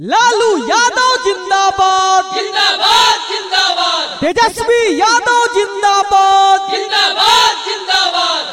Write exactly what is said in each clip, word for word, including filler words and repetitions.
लालू यादव जिंदाबाद जिंदाबाद जिंदाबाद। तेजस्वी यादव जिंदाबाद जिंदाबाद जिंदाबाद।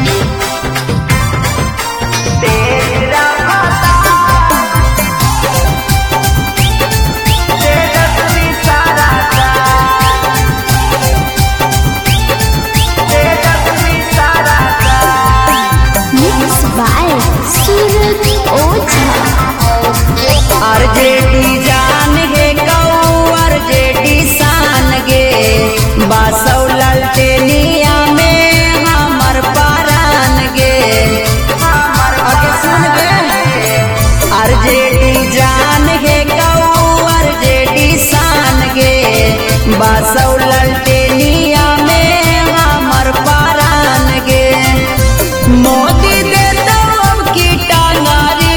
आरजेडी जान गे कऊ आरजेडी शान गे बासौ ललटेनिया में हमर पारान गे आगे सुन गे आरजेडी जान गे कऊ आरजेडी शान गे बासौ ललटेनिया में हमर पारान गे मोदी दे दम की टांगारी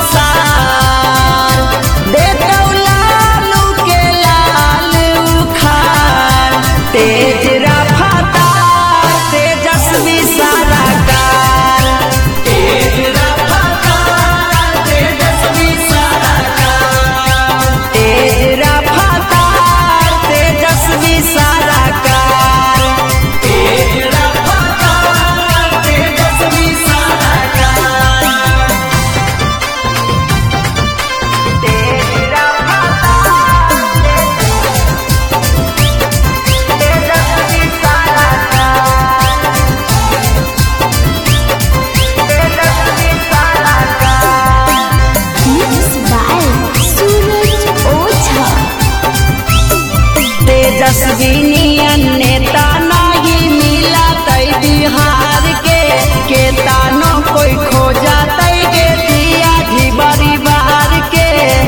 तेज रफ्तार तेजस्वी सरकार तेज रफ्तार तेजस्वी सरकार तेज रफ्तार तेजस्वी सरकार तेज रफ्तार तेजस्वी सरकार तेज तेजस्वी नेता नहीं मिला तई बिहार के के तानो कोई खोजा तई गे दिया घिबरी बाहर के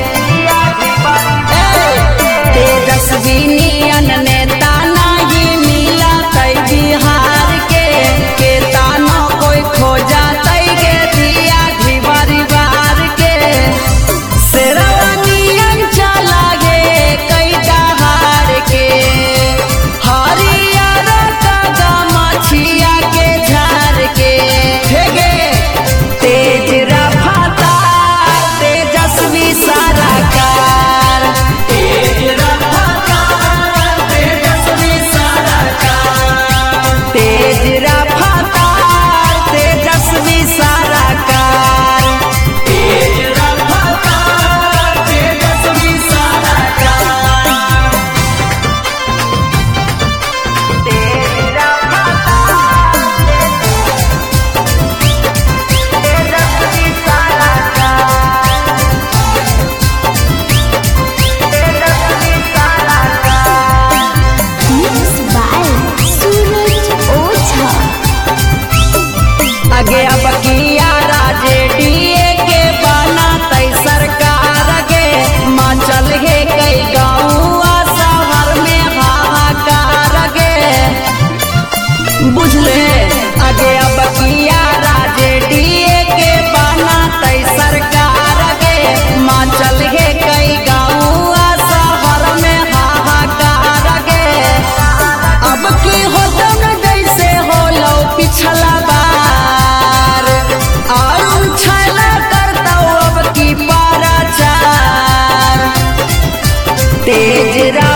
तेजस्वी नेता नहीं मिला तई बिहार के के तानो कोई खोजा तई गे दिया घिबरी बाहर के शेरवानियन चला गे कई दहाड़ के हरियर का मछिया के झाड़ के हेगे तेज रफ्तार तेजस्वी सरकार तेज रफ्तार तेजस्वी सरकार तेज रफ्तार तेजस्वी सरकार तेज रफ्तार तेजस्वी सरकार अगे अब किया राजेडीए के बना तई सरकार गे माँ चल गे कई गाँव शहर में हाहाकार गे बुझले अगे अब किया राजेडीए के बना तई सरकार गे माँ चल गे कई गाँव शहर में हाहाकार गे अब की हो तुम जैसे हो लो पिछला तेज